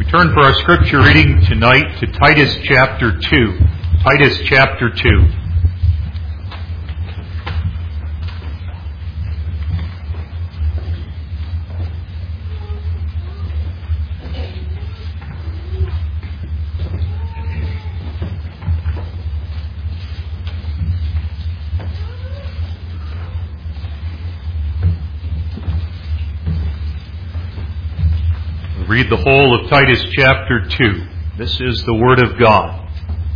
Turn for our scripture reading tonight to Titus chapter 2. Titus chapter 2. Read the whole of Titus chapter 2. This is the Word of God.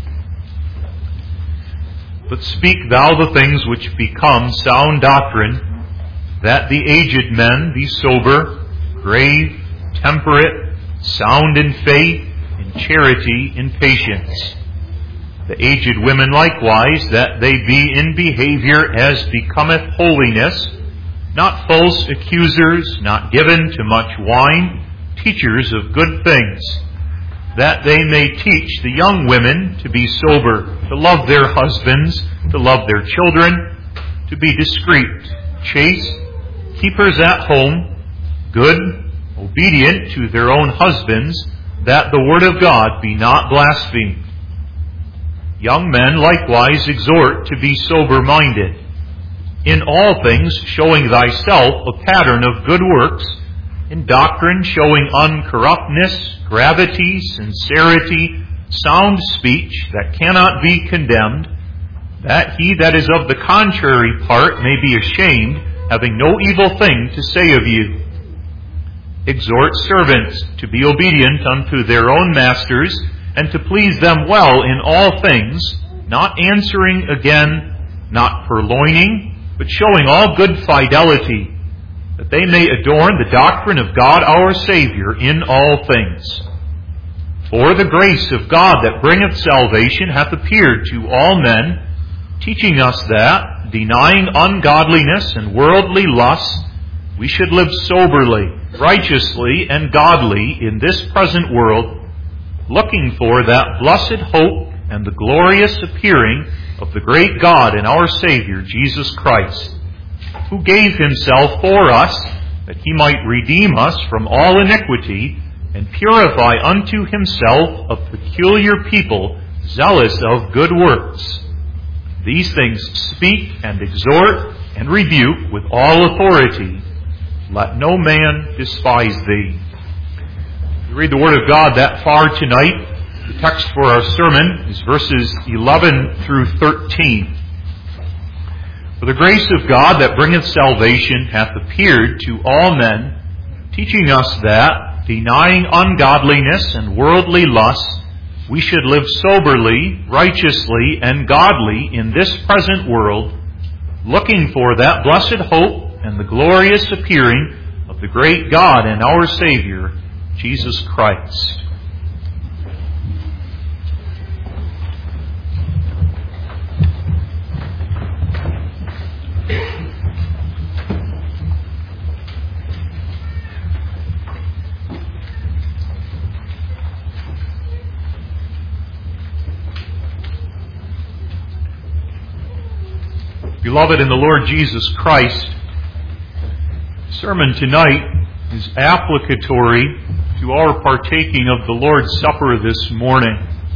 But speak thou the things which become sound doctrine, that the aged men be sober, grave, temperate, sound in faith, in charity, in patience. The aged women likewise, that they be in behavior as becometh holiness, not false accusers, not given to much wine, teachers of good things, that they may teach the young women to be sober, to love their husbands, to love their children, to be discreet, chaste, keepers at home, good, obedient to their own husbands, that the word of God be not blasphemed. Young men likewise exhort to be sober-minded, in all things showing thyself a pattern of good works, in doctrine showing uncorruptness, gravity, sincerity, sound speech that cannot be condemned, that he that is of the contrary part may be ashamed, having no evil thing to say of you. Exhort servants to be obedient unto their own masters, and to please them well in all things, not answering again, not purloining, but showing all good fidelity, that they may adorn the doctrine of God our Savior in all things. For the grace of God that bringeth salvation hath appeared to all men, teaching us that, denying ungodliness and worldly lusts, we should live soberly, righteously, and godly in this present world, looking for that blessed hope and the glorious appearing of the great God and our Savior, Jesus Christ, who gave himself for us, that he might redeem us from all iniquity, and purify unto himself a peculiar people, zealous of good works. These things speak and exhort and rebuke with all authority. Let no man despise thee. We read the Word of God that far tonight. The text for our sermon is verses 11 through 13. For the grace of God that bringeth salvation hath appeared to all men, teaching us that, denying ungodliness and worldly lusts, we should live soberly, righteously, and godly in this present world, looking for that blessed hope and the glorious appearing of the great God and our Savior, Jesus Christ. Beloved in the Lord Jesus Christ, the sermon tonight is applicatory to our partaking of the Lord's Supper this morning.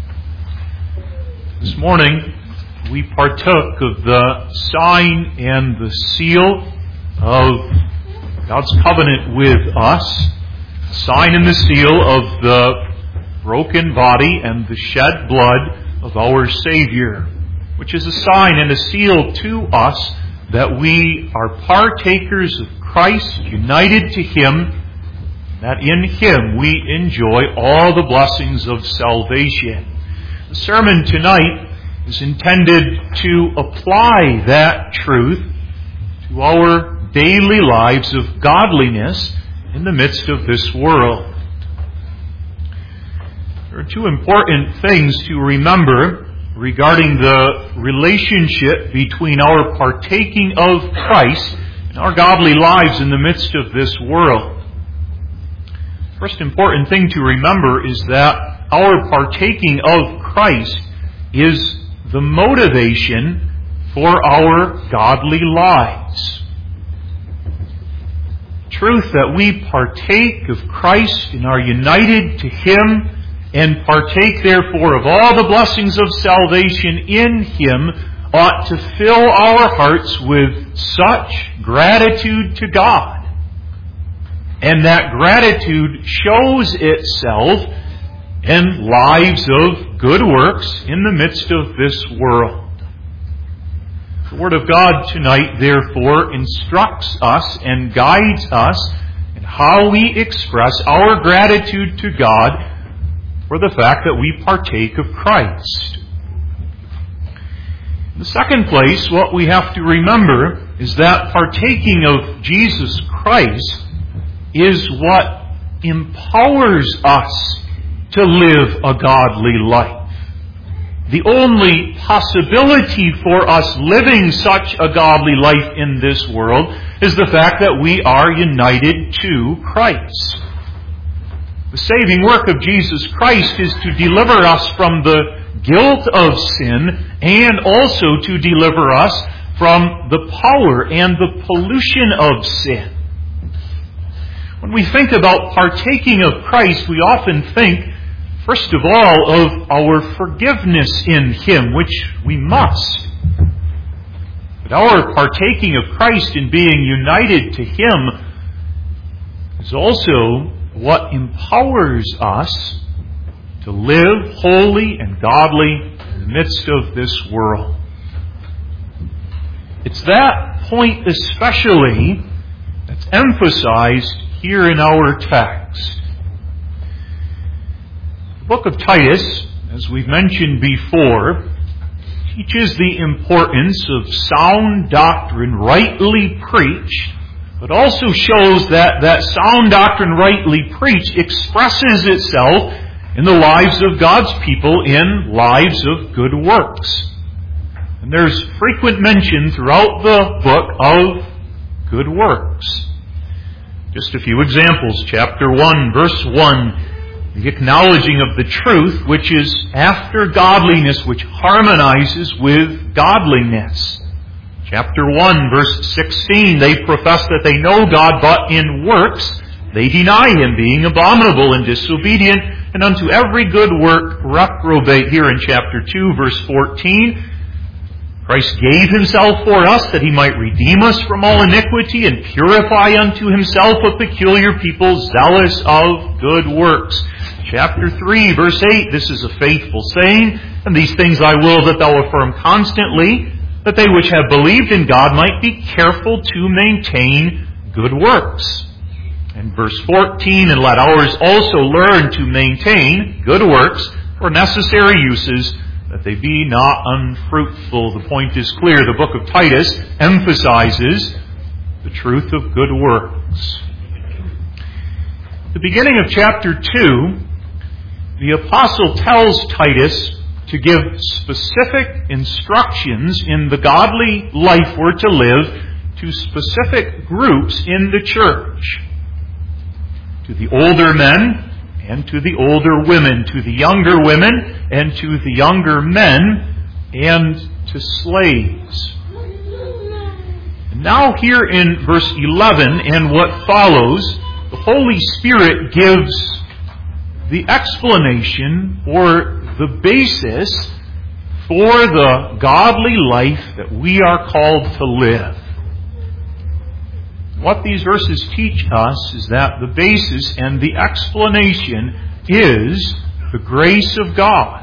This morning, we partook of the sign and the seal of God's covenant with us, the sign and the seal of the broken body and the shed blood of our Savior, which is a sign and a seal to us that we are partakers of Christ, united to Him, that in Him we enjoy all the blessings of salvation. The sermon tonight is intended to apply that truth to our daily lives of godliness in the midst of this world. There are two important things to remember regarding the relationship between our partaking of Christ and our godly lives in the midst of this world. First important thing to remember is that our partaking of Christ is the motivation for our godly lives. truth that we partake of Christ and are united to Him, and partake therefore of all the blessings of salvation in Him, ought to fill our hearts with such gratitude to God. And that gratitude shows itself in lives of good works in the midst of this world. The Word of God tonight, therefore, instructs us and guides us in how we express our gratitude to God for the fact that we partake of Christ. In the second place, what we have to remember is that partaking of Jesus Christ is what empowers us to live a godly life. The only possibility for us living such a godly life in this world is the fact that we are united to Christ. The saving work of Jesus Christ is to deliver us from the guilt of sin and also to deliver us from the power and the pollution of sin. When we think about partaking of Christ, we often think, first of all, of our forgiveness in Him, which we must. But our partaking of Christ and being united to Him is also what empowers us to live holy and godly in the midst of this world. It's that point especially that's emphasized here in our text. The book of Titus, as we've mentioned before, teaches the importance of sound doctrine rightly preached, but also shows that sound doctrine rightly preached expresses itself in the lives of God's people in lives of good works. And there's frequent mention throughout the book of good works. Just a few examples. Chapter 1, verse 1, the acknowledging of the truth, which is after godliness, which harmonizes with godliness. Chapter 1, verse 16, they profess that they know God, but in works they deny Him, being abominable and disobedient, and unto every good work reprobate. Here in chapter 2, verse 14, Christ gave Himself for us that He might redeem us from all iniquity and purify unto Himself a peculiar people zealous of good works. Chapter 3, verse 8, this is a faithful saying, and these things I will that thou affirm constantly, that they which have believed in God might be careful to maintain good works. And verse 14, and let ours also learn to maintain good works for necessary uses, that they be not unfruitful. The point is clear. The book of Titus emphasizes the truth of good works. At the beginning of chapter 2, the apostle tells Titus to give specific instructions in the godly life we're to live to specific groups in the church. To the older men and to the older women, to the younger women and to the younger men, and to slaves. And now here in verse 11 and what follows, the Holy Spirit gives the explanation or the basis for the godly life that we are called to live. What these verses teach us is that the basis and the explanation is the grace of God.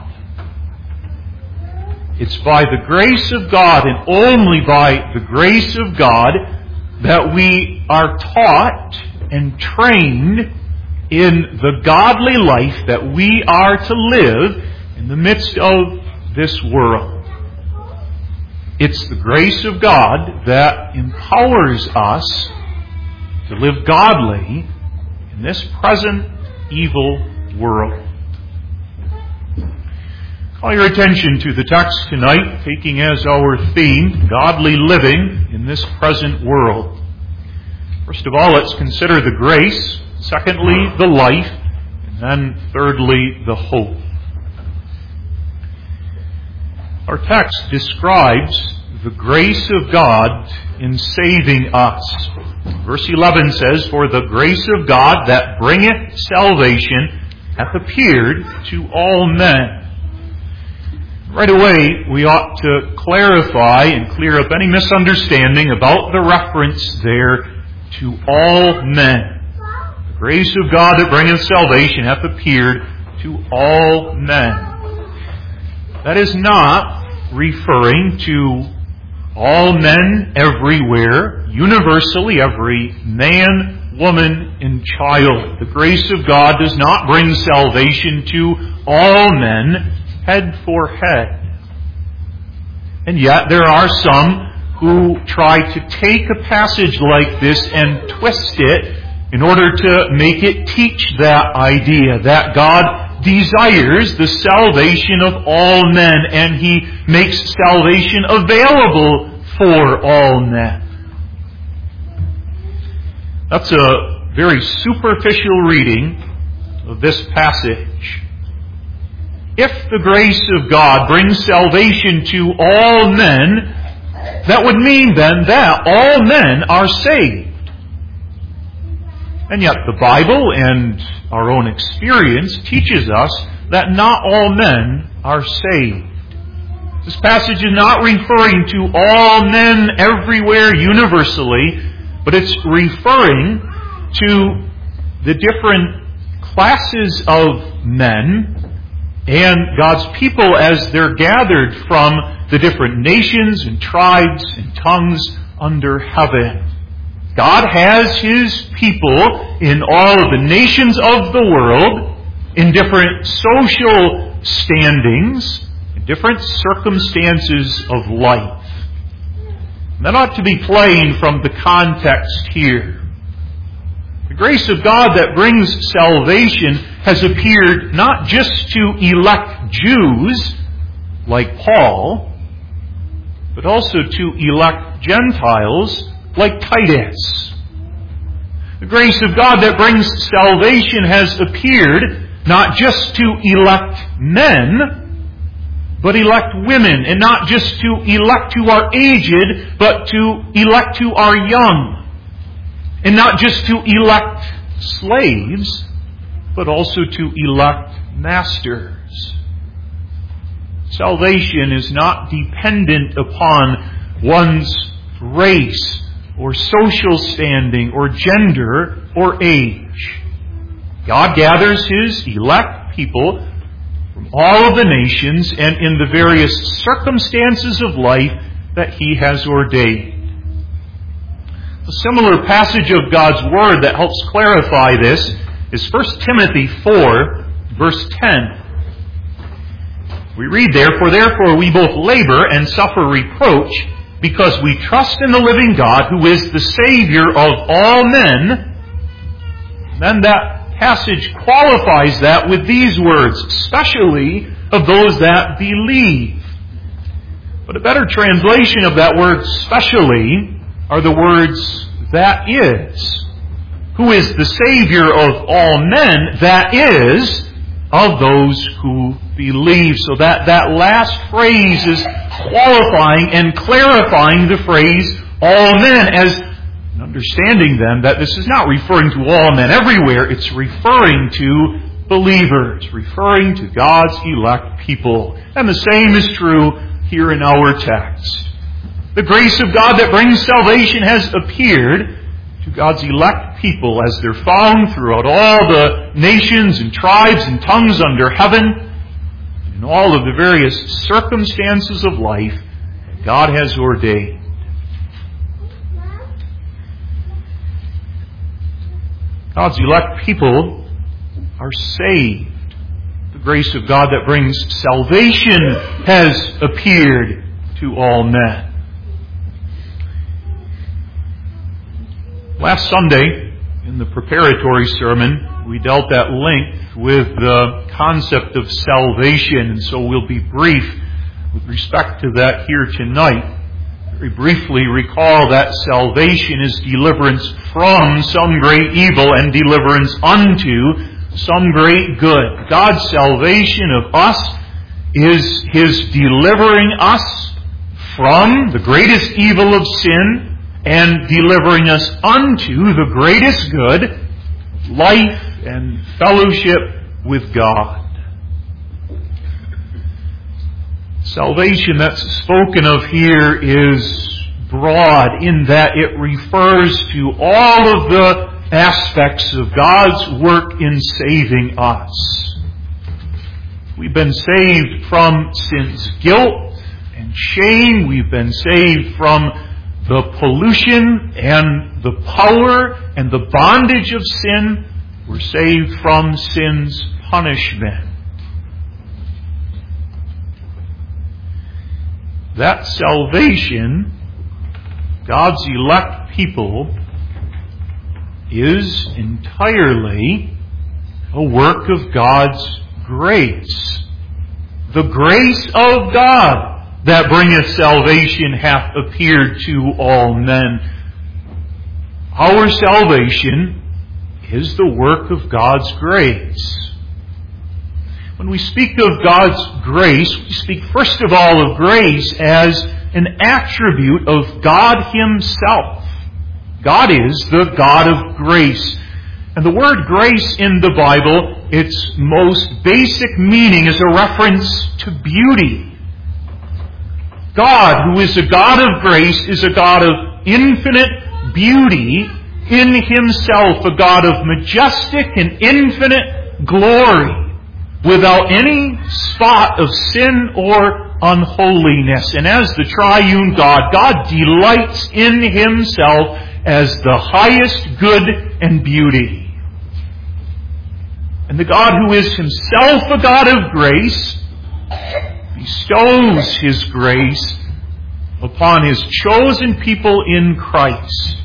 It's by the grace of God and only by the grace of God that we are taught and trained in the godly life that we are to live in the midst of this world. It's the grace of God that empowers us to live godly in this present evil world. Call your attention to the text tonight, taking as our theme, godly living in this present world. First of all, let's consider the grace. Secondly, the life. And then thirdly, the hope. Our text describes the grace of God in saving us. Verse 11 says, "For the grace of God that bringeth salvation hath appeared to all men." Right away, we ought to clarify and clear up any misunderstanding about the reference there to all men. The grace of God that bringeth salvation hath appeared to all men. That is not referring to all men everywhere, universally, every man, woman, and child. The grace of God does not bring salvation to all men, head for head. And yet there are some who try to take a passage like this and twist it in order to make it teach that idea that God desires the salvation of all men, and He makes salvation available for all men. That's a very superficial reading of this passage. If the grace of God brings salvation to all men, that would mean then that all men are saved. And yet the Bible and our own experience teaches us that not all men are saved. This passage is not referring to all men everywhere universally, but it's referring to the different classes of men and God's people as they're gathered from the different nations and tribes and tongues under heaven. God has His people in all of the nations of the world, in different social standings, in different circumstances of life. And that ought to be plain from the context here. The grace of God that brings salvation has appeared not just to elect Jews, like Paul, but also to elect Gentiles, like Titus. The grace of God that brings salvation has appeared not just to elect men, but elect women, and not just to elect who are aged, but to elect who are young. And not just to elect slaves, but also to elect masters. Salvation is not dependent upon one's race or social standing or gender or age. God gathers His elect people from all of the nations and in the various circumstances of life that He has ordained. A similar passage of God's Word that helps clarify this is 1 Timothy 4, verse 10. We read there, "For therefore we both labor and suffer reproach, because we trust in the living God, who is the Savior of all men." Then that passage qualifies that with these words, "especially of those that believe." But a better translation of that word, "especially," are the words, "that is." Who is the Savior of all men, that is, of those who believe. So that last phrase is qualifying and clarifying the phrase, all men, as understanding then that this is not referring to all men everywhere, it's referring to believers, referring to God's elect people. And the same is true here in our text. The grace of God that brings salvation has appeared to God's elect people as they're found throughout all the nations and tribes and tongues under heaven, in all of the various circumstances of life that God has ordained. God's elect people are saved. The grace of God that brings salvation has appeared to all men. Last Sunday, in the preparatory sermon, we dealt at length with the concept of salvation, and so we'll be brief with respect to that here tonight. Very briefly recall that salvation is deliverance from some great evil and deliverance unto some great good. God's salvation of us is His delivering us from the greatest evil of sin and delivering us unto the greatest good, life and fellowship with God. Salvation that's spoken of here is broad in that it refers to all of the aspects of God's work in saving us. We've been saved from sin's guilt and shame. We've been saved from the pollution and the power and the bondage of sin. We're saved from sin's punishment. That salvation, God's elect people, is entirely a work of God's grace. The grace of God that bringeth salvation hath appeared to all men. Our salvation is the work of God's grace. When we speak of God's grace, we speak first of all of grace as an attribute of God Himself. God is the God of grace. And the word grace in the Bible, its most basic meaning is a reference to beauty. God, who is a God of grace, is a God of infinite beauty in Himself, a God of majestic and infinite glory, without any spot of sin or unholiness. And as the triune God, God delights in Himself as the highest good and beauty. And the God who is Himself a God of grace bestows His grace upon His chosen people in Christ.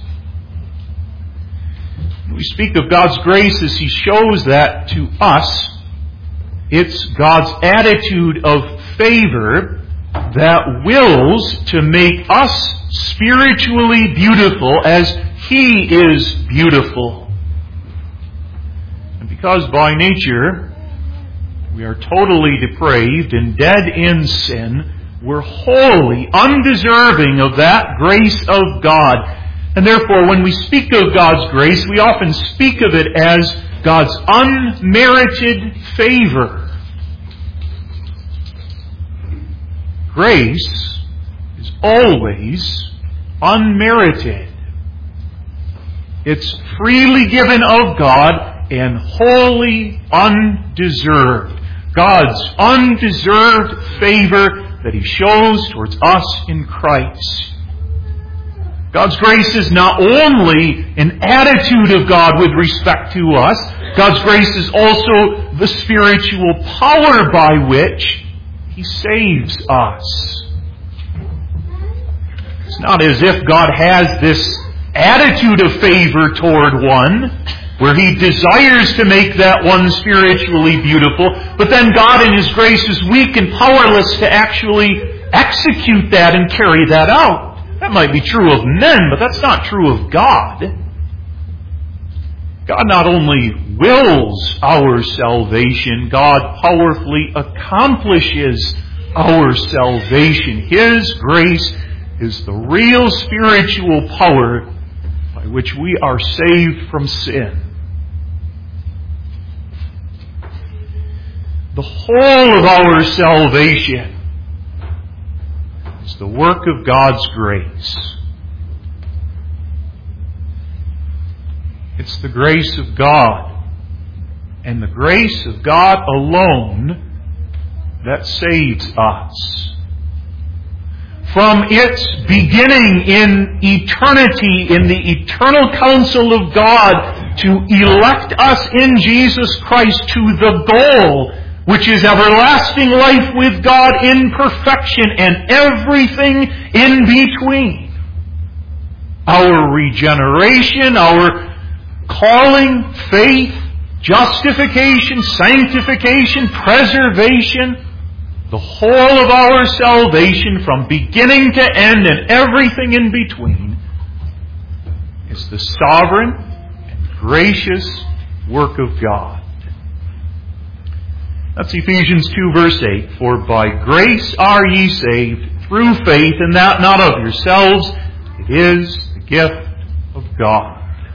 When we speak of God's grace as He shows that to us, it's God's attitude of favor that wills to make us spiritually beautiful as He is beautiful. And because by nature we are totally depraved and dead in sin, we're wholly undeserving of that grace of God. And therefore, when we speak of God's grace, we often speak of it as God's unmerited favor. Grace is always unmerited. It's freely given of God and wholly undeserved. God's undeserved favor that He shows towards us in Christ. God's grace is not only an attitude of God with respect to us, God's grace is also the spiritual power by which He saves us. It's not as if God has this attitude of favor toward one, where He desires to make that one spiritually beautiful, but then God in His grace is weak and powerless to actually execute that and carry that out. That might be true of men, but that's not true of God. God not only wills our salvation, God powerfully accomplishes our salvation. His grace is the real spiritual power by which we are saved from sin. The whole of our salvation is the work of God's grace. It's the grace of God, and the grace of God alone, that saves us. From its beginning in eternity, in the eternal counsel of God, to elect us in Jesus Christ to the goal, which is everlasting life with God in perfection and everything in between. Our regeneration, our calling, faith, justification, sanctification, preservation, the whole of our salvation from beginning to end and everything in between is the sovereign and gracious work of God. That's Ephesians 2 verse 8. For by grace are ye saved through faith, and that not of yourselves. It is the gift of God.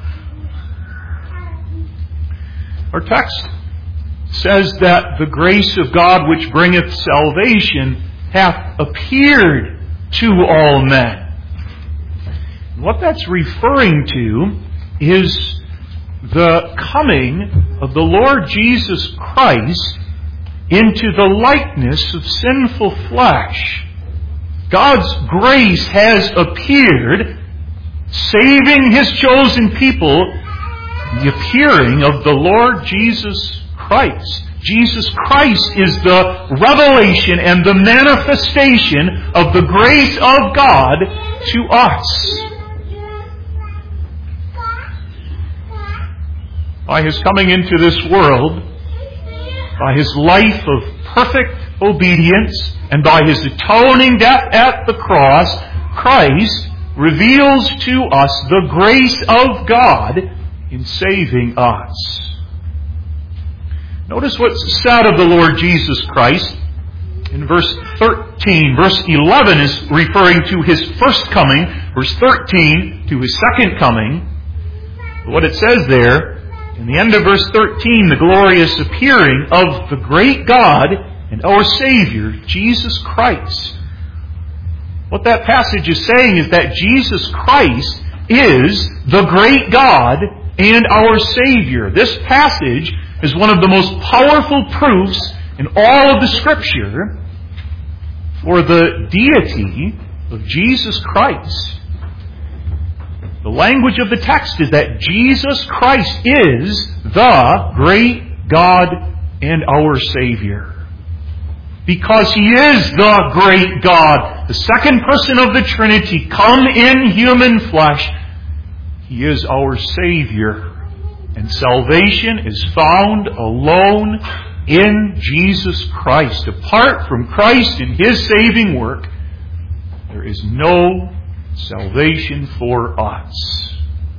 Our text says that the grace of God which bringeth salvation hath appeared to all men. What that's referring to is the coming of the Lord Jesus Christ into the likeness of sinful flesh. God's grace has appeared, saving His chosen people, the appearing of the Lord Jesus Christ. Jesus Christ is the revelation and the manifestation of the grace of God to us. By His coming into this world, by His life of perfect obedience, and by His atoning death at the cross, Christ reveals to us the grace of God in saving us. Notice what's said of the Lord Jesus Christ in verse 13. Verse 11 is referring to His first coming. Verse 13 to His second coming. What it says there, in the end of verse 13, the glorious appearing of the great God and our Savior, Jesus Christ. What that passage is saying is that Jesus Christ is the great God and our Savior. This passage is one of the most powerful proofs in all of the Scripture for the deity of Jesus Christ. The language of the text is that Jesus Christ is the great God and our Savior. Because He is the great God, the second person of the Trinity, come in human flesh, He is our Savior. And salvation is found alone in Jesus Christ. Apart from Christ and His saving work, there is no salvation for us.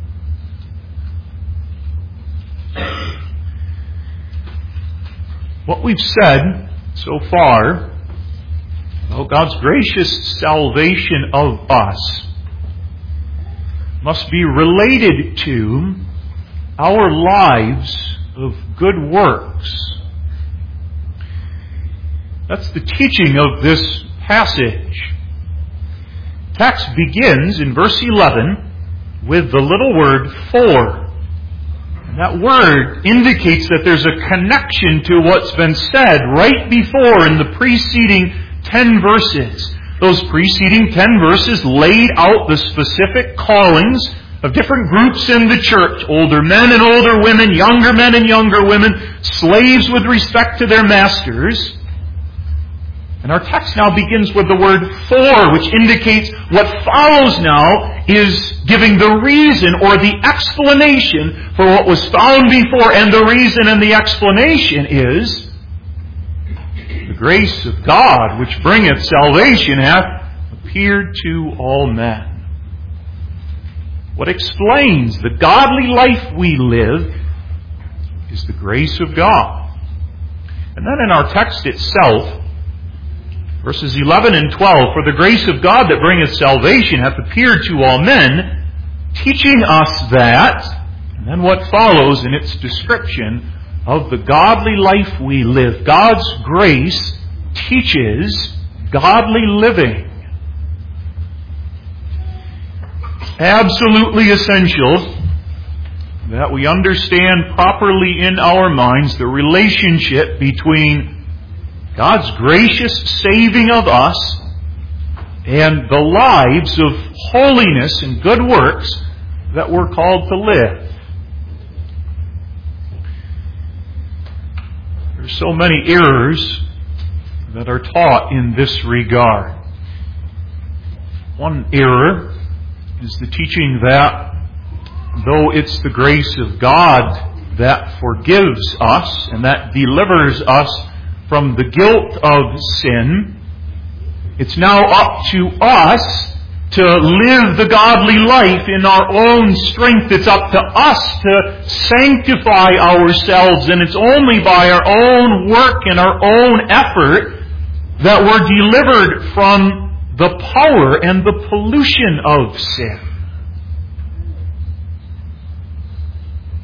What we've said so far about God's gracious salvation of us must be related to our lives of good works. That's the teaching of this passage. The text begins in verse 11 with the little word for. And that word indicates that there's a connection to what's been said right before in the preceding 10 verses. Those preceding 10 verses laid out the specific callings of different groups in the church. Older men and older women, younger men and younger women, slaves with respect to their masters. And our text now begins with the word for, which indicates what follows now is giving the reason or the explanation for what was found before. And the reason and the explanation is the grace of God, which bringeth salvation, hath appeared to all men. What explains the godly life we live is the grace of God. And then in our text itself, verses 11 and 12, for the grace of God that bringeth salvation hath appeared to all men, teaching us that, and then what follows in its description of the godly life we live. God's grace teaches godly living. Absolutely essential that we understand properly in our minds the relationship between God's gracious saving of us and the lives of holiness and good works that we're called to live. There's so many errors that are taught in this regard. One error is the teaching that though it's the grace of God that forgives us and that delivers us from the guilt of sin, it's now up to us to live the godly life in our own strength. It's up to us to sanctify ourselves, and it's only by our own work and our own effort that we're delivered from the power and the pollution of sin.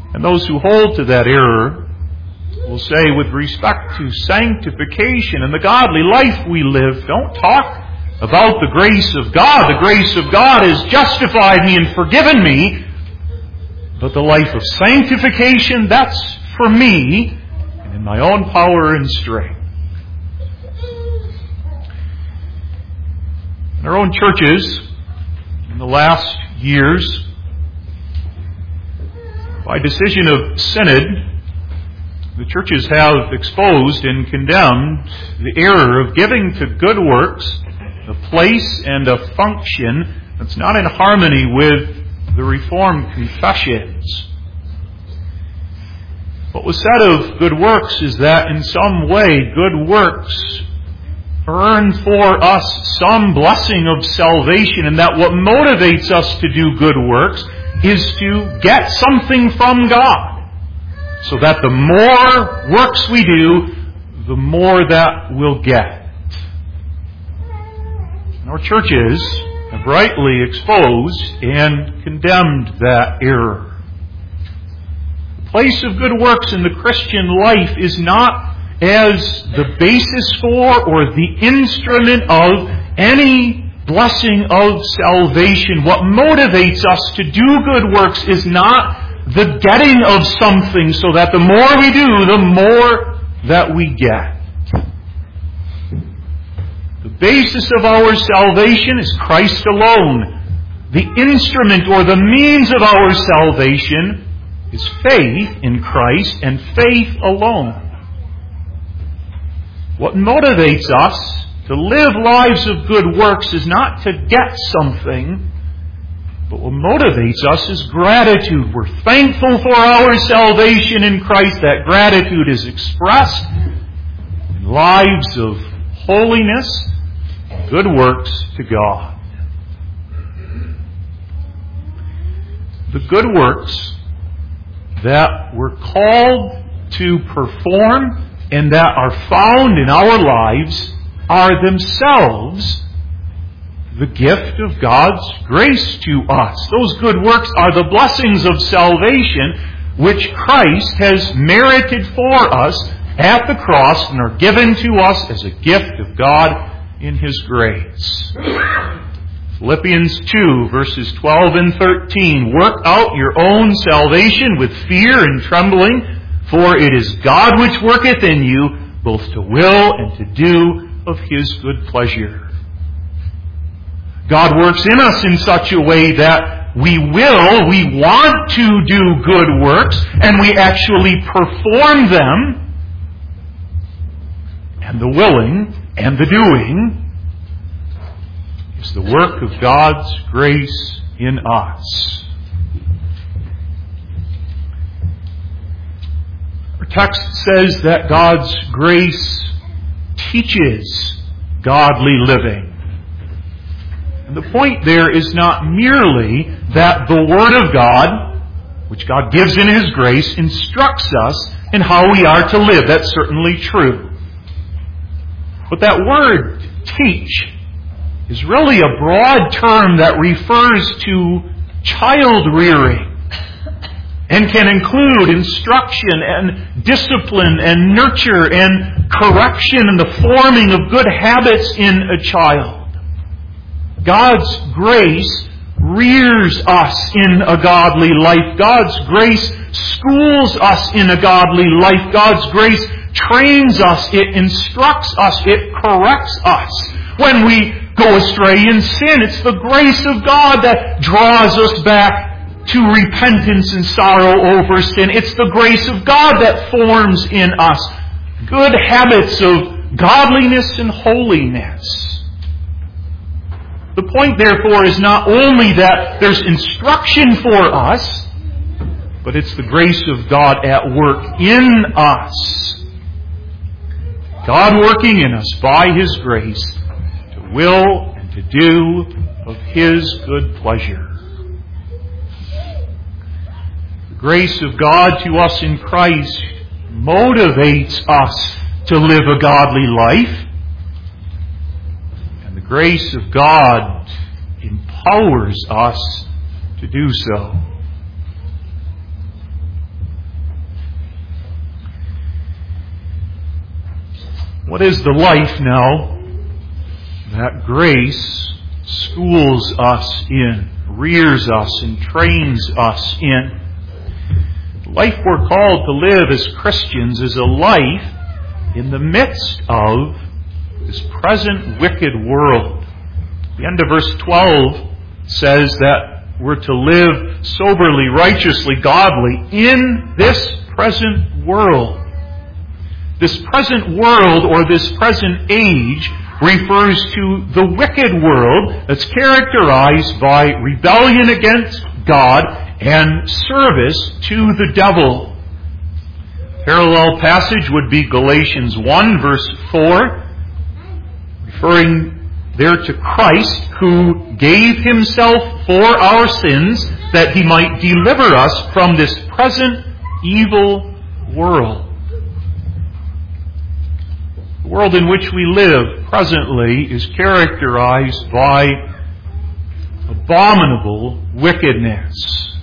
And those who hold to that error will say, with respect to sanctification and the godly life we live, don't talk about the grace of God. The grace of God has justified me and forgiven me. But the life of sanctification, that's for me and in my own power and strength. In our own churches, in the last years, by decision of synod, the churches have exposed and condemned the error of giving to good works a place and a function that's not in harmony with the Reformed confessions. What was said of good works is that in some way good works earn for us some blessing of salvation, and that what motivates us to do good works is to get something from God. So that the more works we do, the more that we'll get. Our churches have rightly exposed and condemned that error. The place of good works in the Christian life is not as the basis for or the instrument of any blessing of salvation. What motivates us to do good works is not the getting of something, so that the more we do, the more that we get. The basis of our salvation is Christ alone. The instrument or the means of our salvation is faith in Christ and faith alone. What motivates us to live lives of good works is not to get something, but what motivates us is gratitude. We're thankful for our salvation in Christ. That gratitude is expressed in lives of holiness, good works to God. The good works that we're called to perform and that are found in our lives are themselves the gift of God's grace to us. Those good works are the blessings of salvation which Christ has merited for us at the cross and are given to us as a gift of God in His grace. Philippians 2, verses 12 and 13. Work out your own salvation with fear and trembling, for it is God which worketh in you, both to will and to do of His good pleasure. God works in us in such a way that we want to do good works, and we actually perform them. And the willing and the doing is the work of God's grace in us. Our text says that God's grace teaches godly living. And the point there is not merely that the Word of God, which God gives in His grace, instructs us in how we are to live. That's certainly true. But that word, teach, is really a broad term that refers to child rearing and can include instruction and discipline and nurture and correction and the forming of good habits in a child. God's grace rears us in a godly life. God's grace schools us in a godly life. God's grace trains us. It instructs us. It corrects us. When we go astray in sin, it's the grace of God that draws us back to repentance and sorrow over sin. It's the grace of God that forms in us good habits of godliness and holiness. The point, therefore, is not only that there's instruction for us, but it's the grace of God at work in us. God working in us by His grace to will and to do of His good pleasure. The grace of God to us in Christ motivates us to live a godly life. And the grace of God empowers us to do so. What is the life now that grace schools us in, rears us and trains us in? The life we're called to live as Christians is a life in the midst of this present wicked world. The end of verse 12 says that we're to live soberly, righteously, godly in this present world. This present world, or this present age, refers to the wicked world that's characterized by rebellion against God and service to the devil. Parallel passage would be Galatians 1 verse 4, referring there to Christ, who gave Himself for our sins that He might deliver us from this present evil world. The world in which we live presently is characterized by abominable wickedness.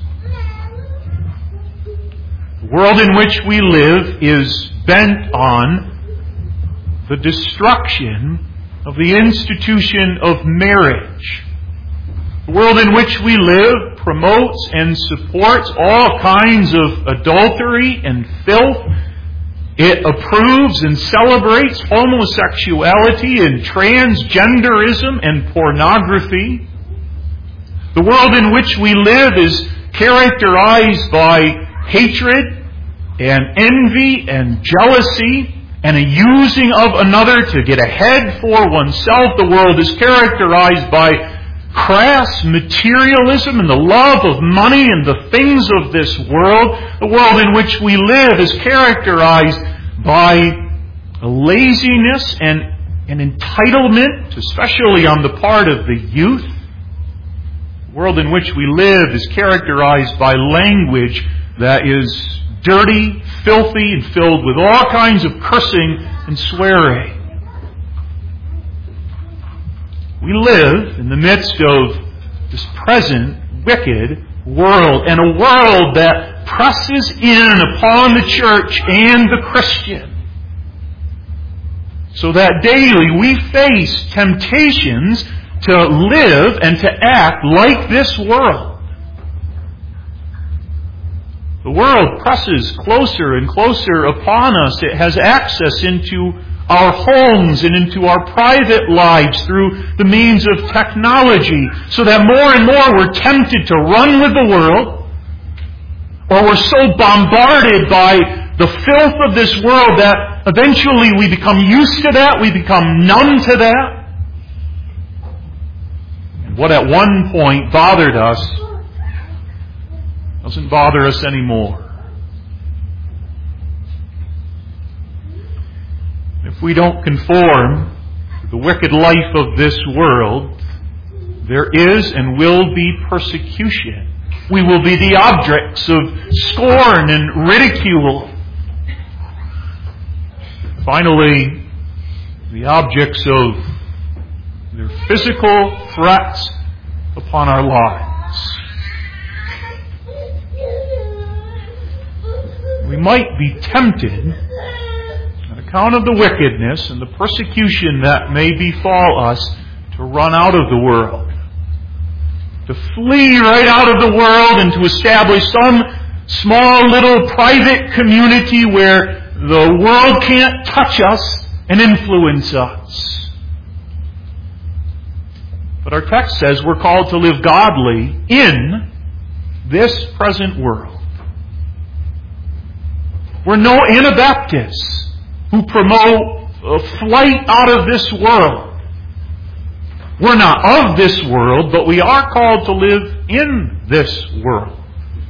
The world in which we live is bent on the destruction of the institution of marriage. The world in which we live promotes and supports all kinds of adultery and filth. It approves and celebrates homosexuality and transgenderism and pornography. The world in which we live is characterized by hatred and envy and jealousy and a using of another to get ahead for oneself. The world is characterized by crass materialism and the love of money and the things of this world. The world in which we live is characterized by a laziness and an entitlement, especially on the part of the youth. The world in which we live is characterized by language that is dirty, filthy, and filled with all kinds of cursing and swearing. We live in the midst of this present wicked world, and a world that presses in upon the church and the Christian, so that daily we face temptations to live and to act like this world. The world presses closer and closer upon us. It has access into our homes and into our private lives through the means of technology, so that more and more we're tempted to run with the world, or we're so bombarded by the filth of this world that eventually we become used to that, we become numb to that. And what at one point bothered us doesn't bother us anymore. If we don't conform to the wicked life of this world, there is and will be persecution. We will be the objects of scorn and ridicule. Finally, the objects of their physical threats upon our lives. We might be tempted, on account of the wickedness and the persecution that may befall us, to run out of the world, to flee right out of the world and to establish some small little private community where the world can't touch us and influence us. But our text says we're called to live godly in this present world. We're no Anabaptists who promote a flight out of this world. We're not of this world, but we are called to live in this world.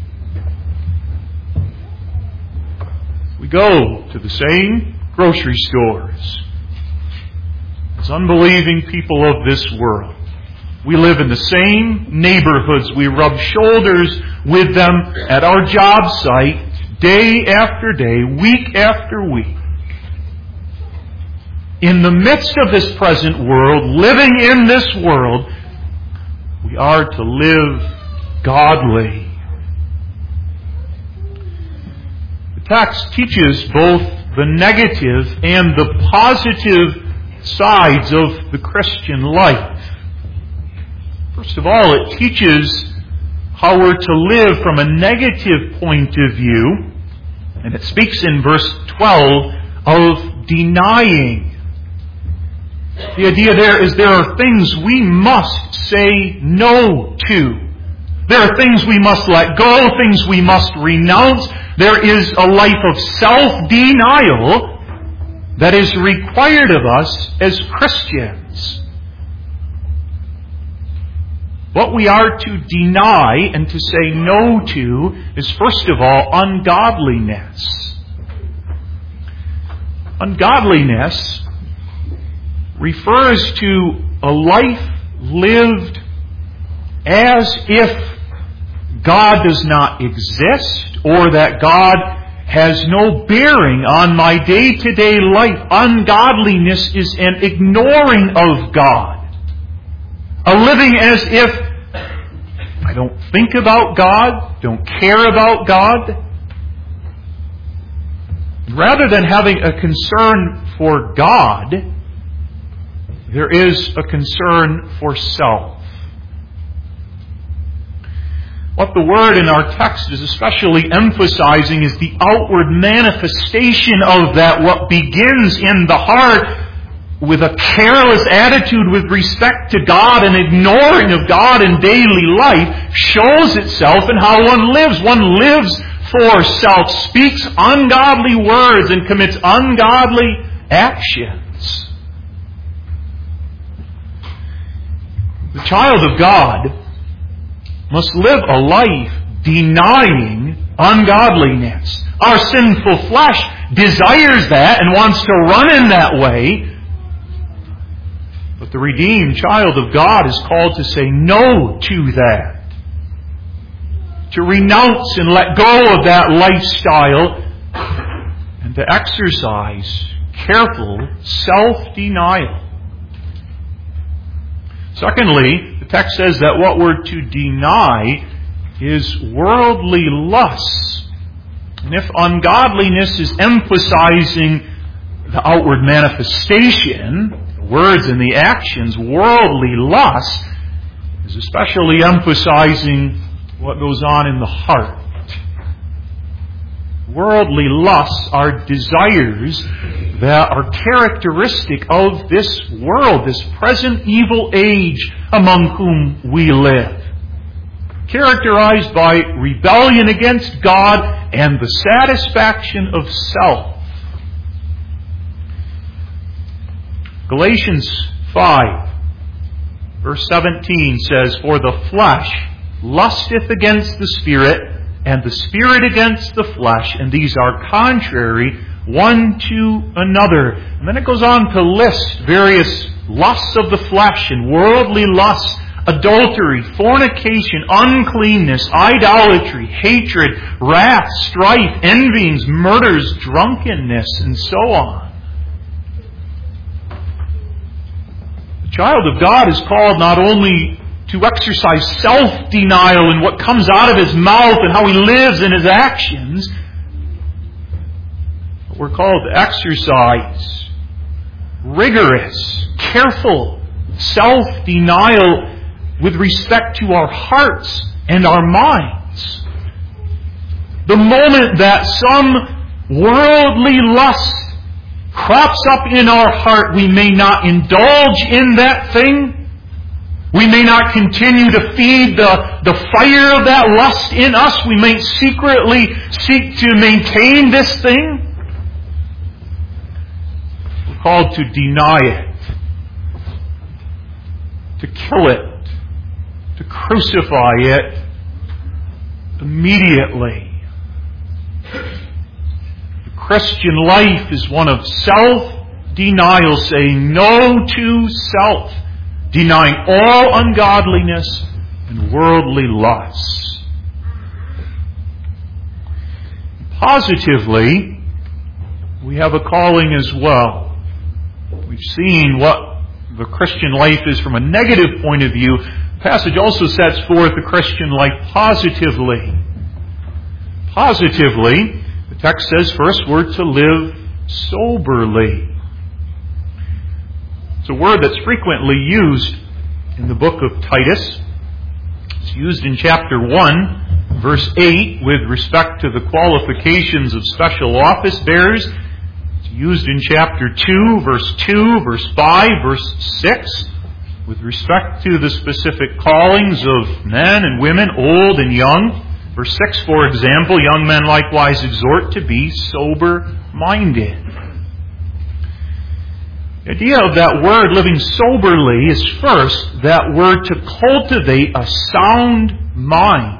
We go to the same grocery stores as unbelieving people of this world. We live in the same neighborhoods. We rub shoulders with them at our job site day after day, week after week. In the midst of this present world, living in this world, we are to live godly. The text teaches both the negative and the positive sides of the Christian life. First of all, it teaches how we're to live from a negative point of view. And it speaks in verse 12 of denying. The idea there is there are things we must say no to. There are things we must let go, things we must renounce. There is a life of self-denial that is required of us as Christians. What we are to deny and to say no to is, first of all, ungodliness. Ungodliness refers to a life lived as if God does not exist, or that God has no bearing on my day-to-day life. Ungodliness is an ignoring of God. A living as if I don't think about God, don't care about God. Rather than having a concern for God, there is a concern for self. What the word in our text is especially emphasizing is the outward manifestation of that. What begins in the heart with a careless attitude with respect to God and ignoring of God in daily life shows itself in how one lives. One lives for self, speaks ungodly words, and commits ungodly actions. The child of God must live a life denying ungodliness. Our sinful flesh desires that and wants to run in that way. But the redeemed child of God is called to say no to that. To renounce and let go of that lifestyle and to exercise careful self-denial. Secondly, the text says that what we're to deny is worldly lusts. And if ungodliness is emphasizing the outward manifestation, the words and the actions, worldly lust is especially emphasizing what goes on in the heart. Worldly lusts are desires that are characteristic of this world, this present evil age among whom we live. Characterized by rebellion against God and the satisfaction of self. Galatians 5, verse 17 says, "For the flesh lusteth against the Spirit, and the Spirit against the flesh, and these are contrary one to another." And then it goes on to list various lusts of the flesh and worldly lusts: adultery, fornication, uncleanness, idolatry, hatred, wrath, strife, envyings, murders, drunkenness, and so on. The child of God is called not only to exercise self-denial in what comes out of his mouth and how he lives in his actions, but we're called to exercise rigorous, careful self-denial with respect to our hearts and our minds. The moment that some worldly lust crops up in our heart, we may not indulge in that thing. We may not continue to feed the fire of that lust in us. We may secretly seek to maintain this thing. We're called to deny it, to kill it, to crucify it immediately. The Christian life is one of self-denial, saying no to self, denying all ungodliness and worldly lusts. Positively, we have a calling as well. We've seen what the Christian life is from a negative point of view. The passage also sets forth the Christian life positively. Positively, the text says first we're to live soberly. It's a word that's frequently used in the book of Titus. It's used in chapter 1, verse 8, with respect to the qualifications of special office bearers. It's used in chapter 2, verse 2, verse 5, verse 6, with respect to the specific callings of men and women, old and young. Verse 6, for example, young men likewise exhort to be sober-minded. The idea of that word, living soberly, is first that we're to cultivate a sound mind.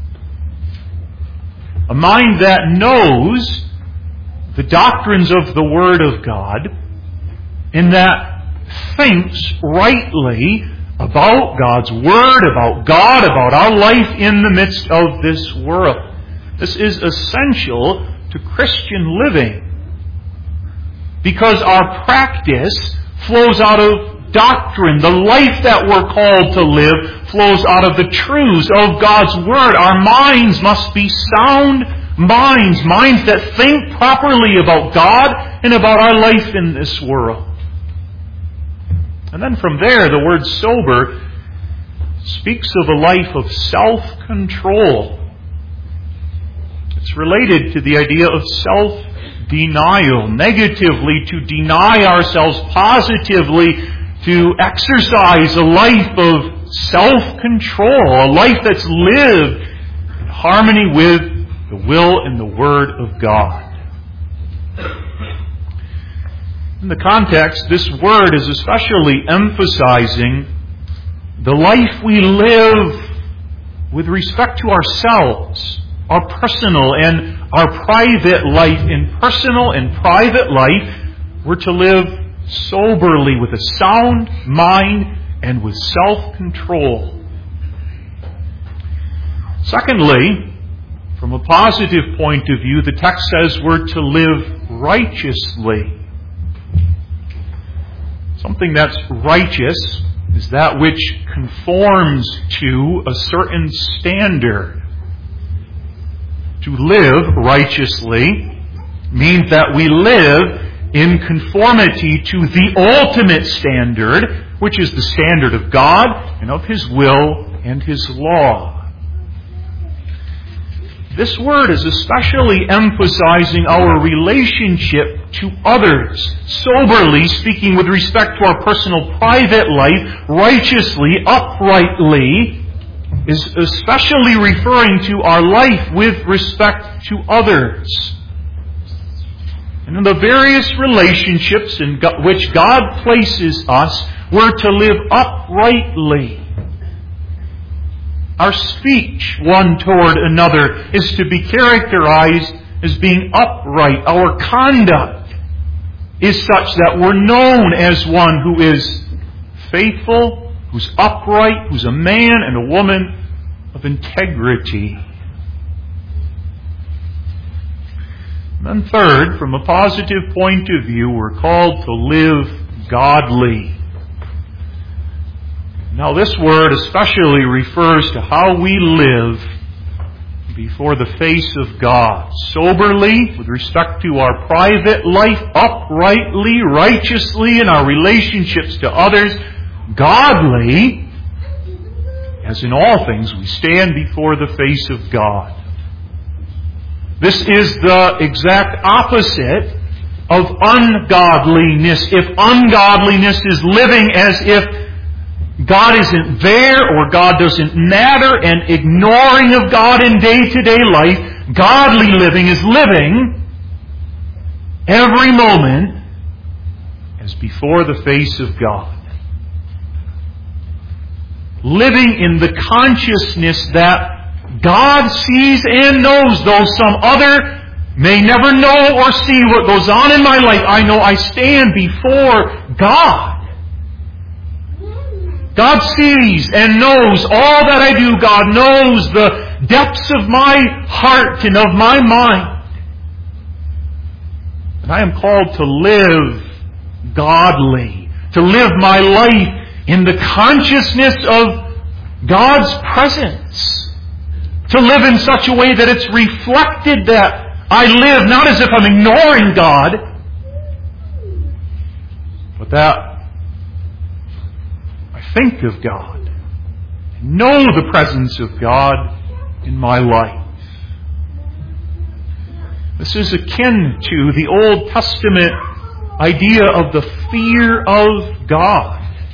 A mind that knows the doctrines of the Word of God and that thinks rightly about God's Word, about God, about our life in the midst of this world. This is essential to Christian living, because our practice flows out of doctrine. The life that we're called to live flows out of the truths of God's Word. Our minds must be sound minds that think properly about God and about our life in this world. And then from there, the word sober speaks of a life of self-control. It's related to the idea of self-denial. Negatively, to deny ourselves. Positively, to exercise a life of self-control. A life that's lived in harmony with the will and the Word of God. In the context, this word is especially emphasizing the life we live with respect to ourselves, our personal and our private life. In personal and private life, we're to live soberly with a sound mind and with self-control. Secondly, from a positive point of view, the text says we're to live righteously. Something that's righteous is that which conforms to a certain standard. To live righteously means that we live in conformity to the ultimate standard, which is the standard of God and of His will and His law. This word is especially emphasizing our relationship to others. Soberly, speaking with respect to our personal private life, righteously, uprightly, is especially referring to our life with respect to others. And in the various relationships in which God places us, we're to live uprightly. Our speech one toward another is to be characterized as being upright. Our conduct is such that we're known as one who is faithful, who's upright, who's a man and a woman of integrity. And then third, from a positive point of view, we're called to live godly. Now, this word especially refers to how we live before the face of God. Soberly, with respect to our private life, uprightly, righteously in our relationships to others, godly, as in all things we stand before the face of God. This is the exact opposite of ungodliness. If ungodliness is living as if God isn't there or God doesn't matter and ignoring of God in day-to-day life, godly living is living every moment as before the face of God. Living in the consciousness that God sees and knows, though some other may never know or see what goes on in my life. I know I stand before God. God sees and knows all that I do. God knows the depths of my heart and of my mind. And I am called to live godly, to live my life in the consciousness of God's presence, to live in such a way that it's reflected that I live not as if I'm ignoring God, but that I think of God, and know the presence of God in my life. This is akin to the Old Testament idea of the fear of God.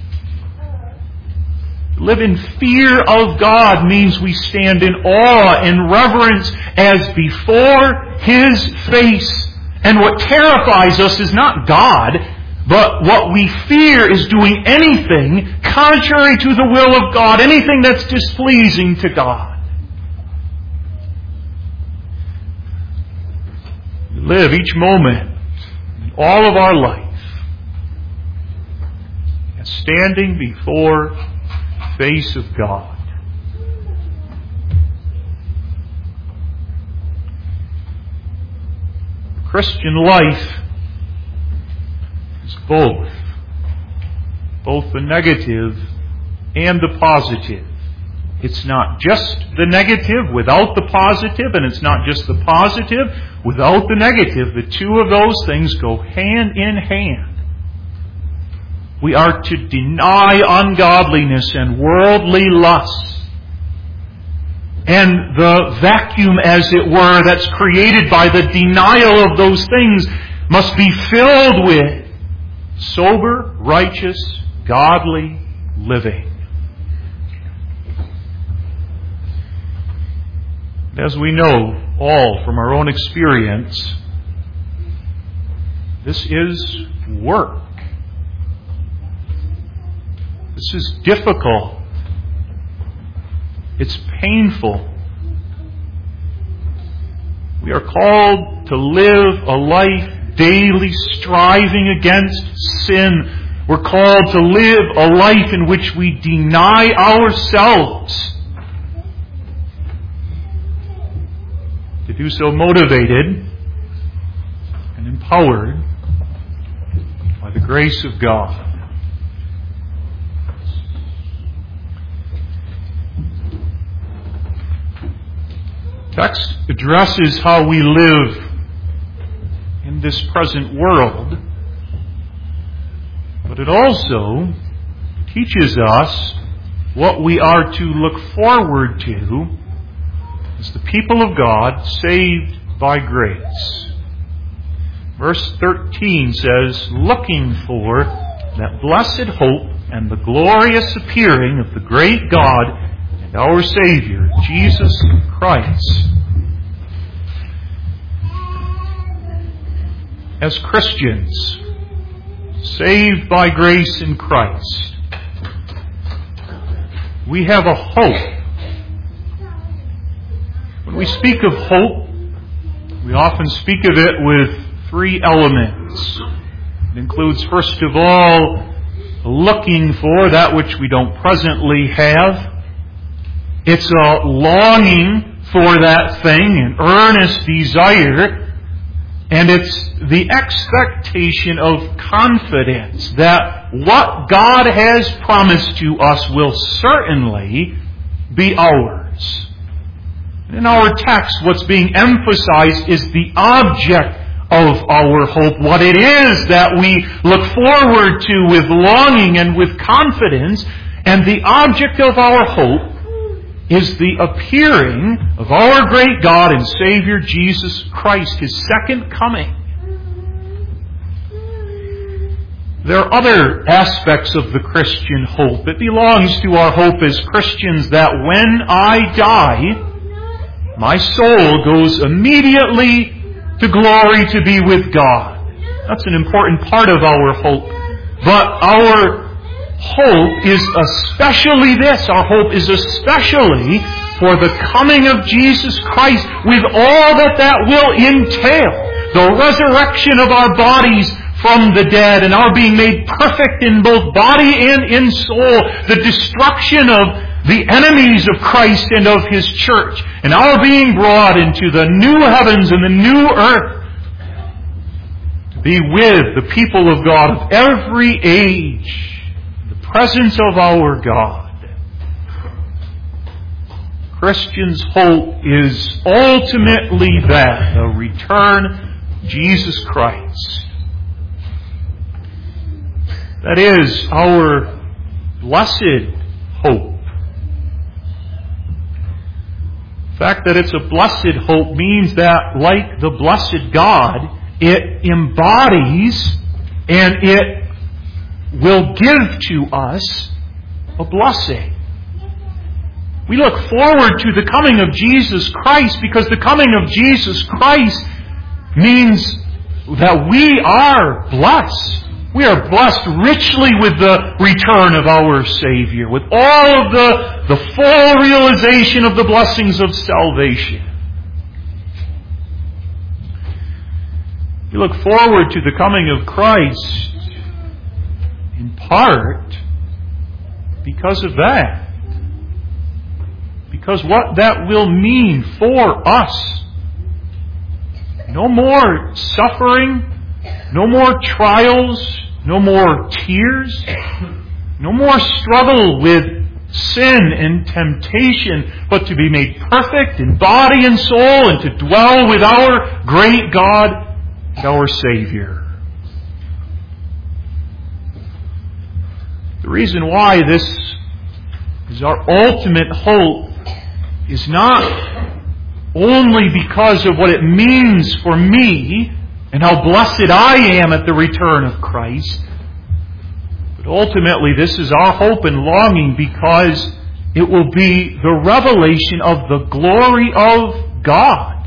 To live in fear of God means we stand in awe and reverence as before His face. And what terrifies us is not God, but what we fear is doing anything contrary to the will of God, anything that's displeasing to God. We live each moment in all of our life as standing before the face of God. Christian life is both the negative and the positive. It's not just the negative without the positive, and it's not just the positive without the negative. The two of those things go hand in hand. We are to deny ungodliness and worldly lusts. And the vacuum, as it were, that's created by the denial of those things must be filled with sober, righteous, godly living. As we know all from our own experience, this is work. This is difficult. It's painful. We are called to live a life daily striving against sin. We're called to live a life in which we deny ourselves. To do so motivated and empowered by the grace of God. Text addresses how we live in this present world, but it also teaches us what we are to look forward to as the people of God saved by grace. Verse 13 says, looking for that blessed hope and the glorious appearing of the great God and our Savior, Jesus Christ. As Christians, saved by grace in Christ, we have a hope. When we speak of hope, we often speak of it with three elements. It includes, first of all, looking for that which we don't presently have. It's a longing for that thing, an earnest desire. And it's the expectation of confidence that what God has promised to us will certainly be ours. In our text, what's being emphasized is the object of our hope, what it is that we look forward to with longing and with confidence. And the object of our hope is the appearing of our great God and Savior Jesus Christ, His second coming. There are other aspects of the Christian hope. It belongs to our hope as Christians that when I die, my soul goes immediately to glory to be with God. That's an important part of our hope. But our hope is especially this. Our hope is especially for the coming of Jesus Christ with all that will entail. The resurrection of our bodies from the dead and our being made perfect in both body and in soul. The destruction of the enemies of Christ and of His church. And our being brought into the new heavens and the new earth. To be with the people of God of every age. Presence of our God. Christians' hope is ultimately that, the return of Jesus Christ. That is our blessed hope. The fact that it's a blessed hope means that, like the blessed God, it embodies and it will give to us a blessing. We look forward to the coming of Jesus Christ because the coming of Jesus Christ means that we are blessed. We are blessed richly with the return of our Savior, with all of the full realization of the blessings of salvation. We look forward to the coming of Christ in part because of that. Because what that will mean for us. No more suffering, no more trials, no more tears, no more struggle with sin and temptation, but to be made perfect in body and soul and to dwell with our great God and our Savior. The reason why this is our ultimate hope is not only because of what it means for me and how blessed I am at the return of Christ, but ultimately this is our hope and longing because it will be the revelation of the glory of God.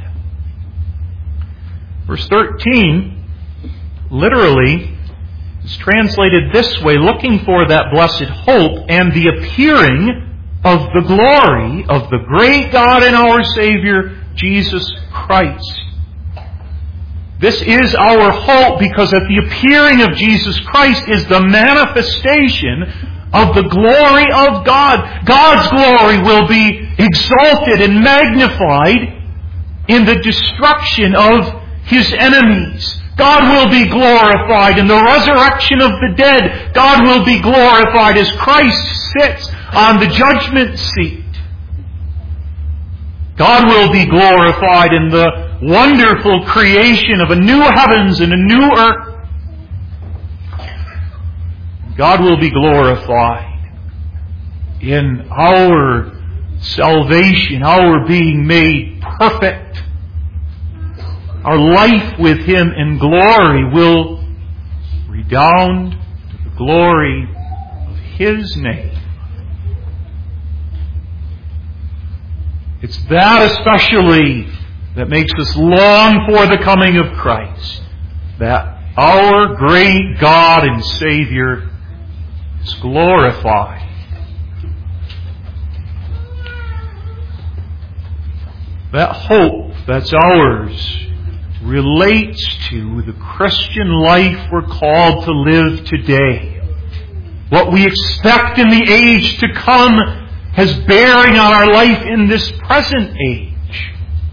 Verse 13 literally is translated this way, looking for that blessed hope and the appearing of the glory of the great God and our Savior, Jesus Christ. This is our hope because at the appearing of Jesus Christ is the manifestation of the glory of God. God's glory will be exalted and magnified in the destruction of His enemies. God will be glorified in the resurrection of the dead. God will be glorified as Christ sits on the judgment seat. God will be glorified in the wonderful creation of a new heavens and a new earth. God will be glorified in our salvation, our being made perfect. Our life with Him in glory will redound to the glory of His name. It's that especially that makes us long for the coming of Christ, that our great God and Savior is glorified. That hope that's ours relates to the Christian life we're called to live today. What we expect in the age to come has bearing on our life in this present age.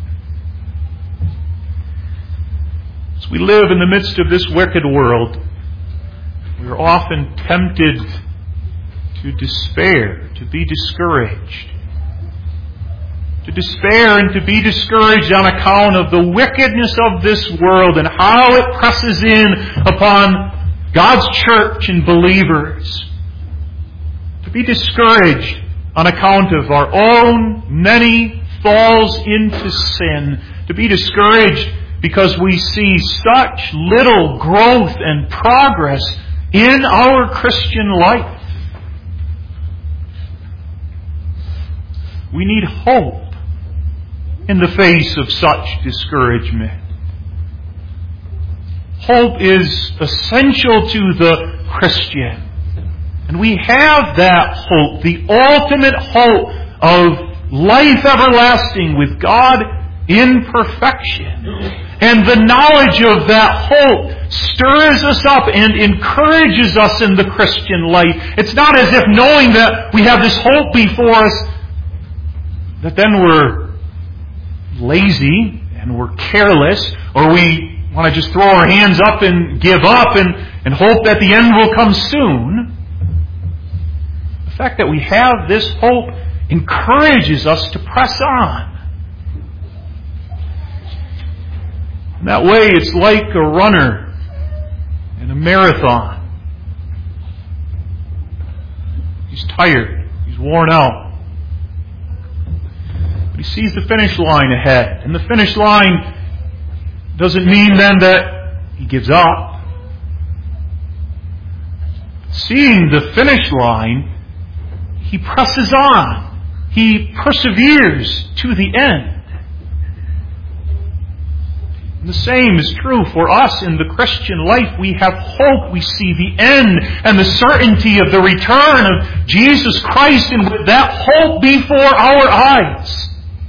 As we live in the midst of this wicked world, we are often tempted to despair, to be discouraged. To despair and to be discouraged on account of the wickedness of this world and how it presses in upon God's church and believers. To be discouraged on account of our own many falls into sin. To be discouraged because we see such little growth and progress in our Christian life. We need hope in the face of such discouragement. Hope is essential to the Christian. And we have that hope, the ultimate hope of life everlasting with God in perfection. And the knowledge of that hope stirs us up and encourages us in the Christian life. It's not as if knowing that we have this hope before us, that then we're lazy and we're careless, or we want to just throw our hands up and give up and hope that the end will come soon. The fact that we have this hope encourages us to press on. In that way, it's like a runner in a marathon. He's tired. He's worn out. But he sees the finish line ahead. And the finish line doesn't mean then that he gives up. Seeing the finish line, he presses on. He perseveres to the end. And the same is true for us in the Christian life. We have hope. We see the end and the certainty of the return of Jesus Christ, and with that hope before our eyes,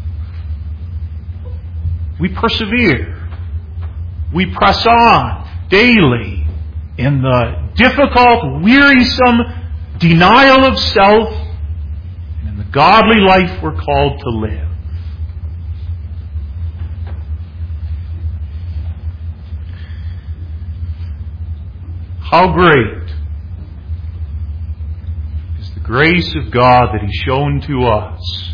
we persevere. We press on daily in the difficult, wearisome denial of self and in the godly life we're called to live. How great is the grace of God that He's shown to us.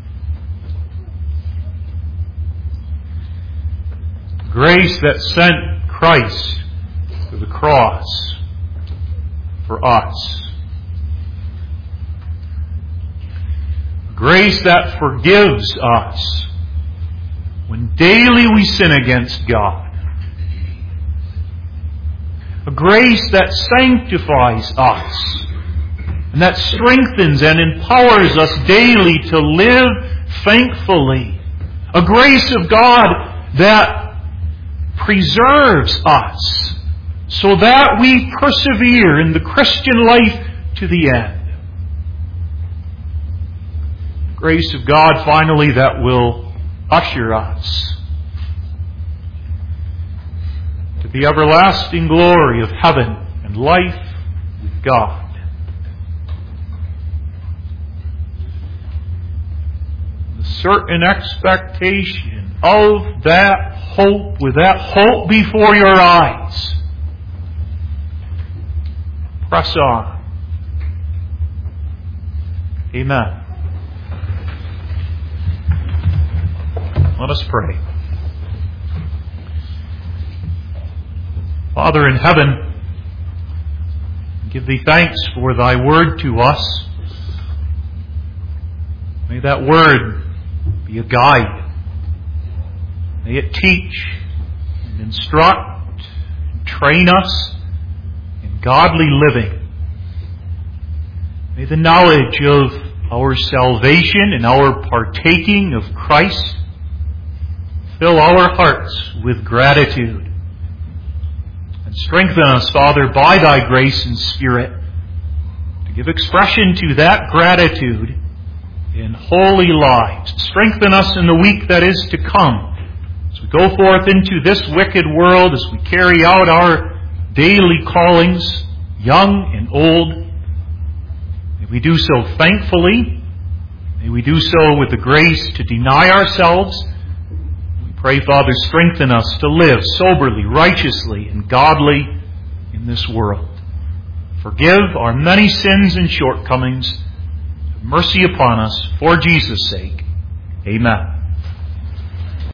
Grace that sent Christ to the cross for us. Grace that forgives us when daily we sin against God. A grace that sanctifies us and that strengthens and empowers us daily to live thankfully. A grace of God that preserves us so that we persevere in the Christian life to the end. Grace of God, finally, that will usher us to the everlasting glory of heaven and life with God. The certain expectation of that hope, with that hope before your eyes, press on. Amen. Let us pray. Father in heaven, give Thee thanks for Thy word to us. May that word be a guide. May it teach and instruct and train us in godly living. May the knowledge of our salvation and our partaking of Christ fill our hearts with gratitude. And strengthen us, Father, by Thy grace and Spirit to give expression to that gratitude in holy lives. Strengthen us in the week that is to come as we go forth into this wicked world, as we carry out our daily callings, young and old. May we do so thankfully. May we do so with the grace to deny ourselves. Pray, Father, strengthen us to live soberly, righteously, and godly in this world. Forgive our many sins and shortcomings. Have mercy upon us for Jesus' sake. Amen.